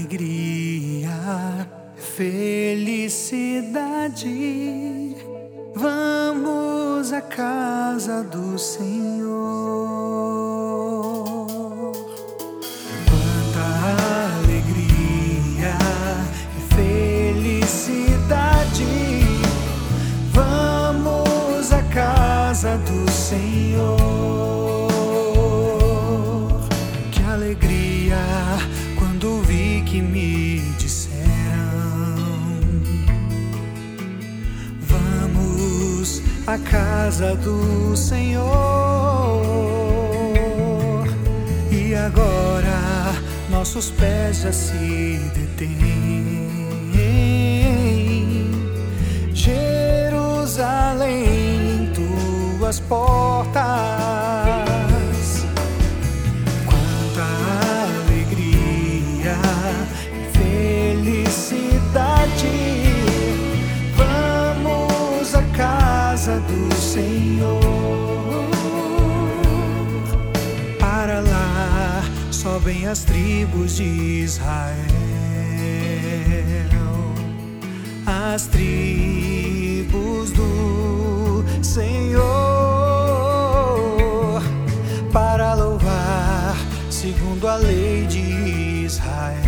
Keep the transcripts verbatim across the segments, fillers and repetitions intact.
alegria, felicidade. Vamos à casa do Senhor. Quanta alegria e felicidade. Vamos à casa do Senhor. Que alegria quando vi que me disseram: vamos à casa do Senhor. E agora nossos pés já se detêm. Jerusalém, tuas portas. Quanta alegria e felicidade. Vamos à casa do Senhor. Para lá sobem as tribos de Israel, as tribos do Senhor, para louvar segundo a lei de Israel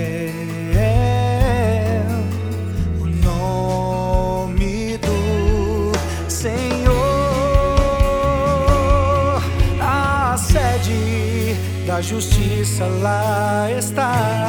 o nome do Senhor. A sede da justiça lá está.